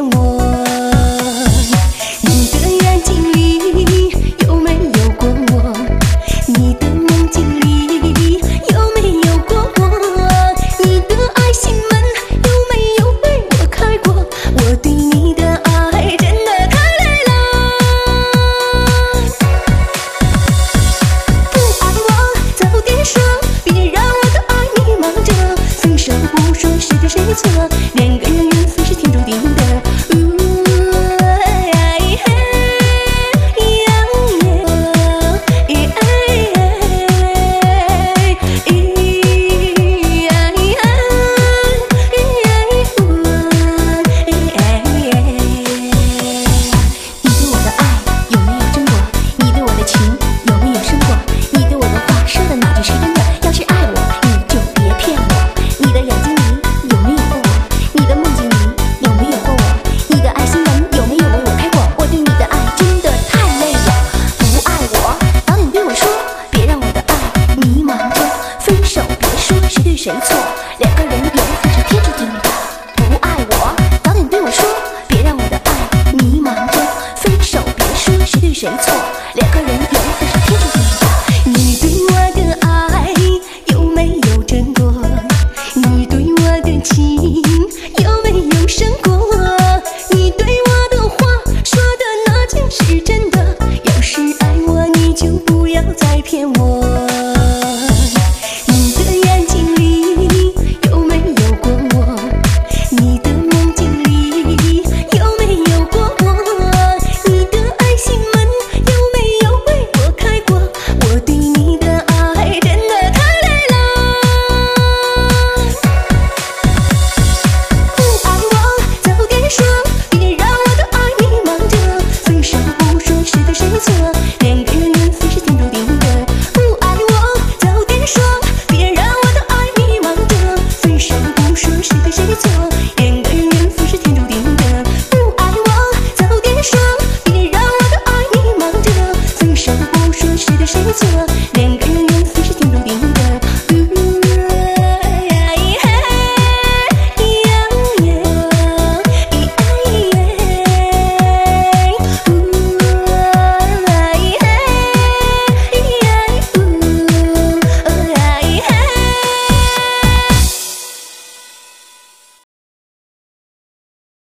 我？你的眼睛里有没有过我？你的梦境里有没有过我？你的爱心门有没有为我开过？我对你的爱真的太累了。不爱我早点说，别让我的爱迷茫着。分手不说谁对谁错，两个人缘分是天注定的。谁错？两个人缘分是天注定的。不爱我，早点对我说，别让我的爱迷茫着。分手别说谁对谁错。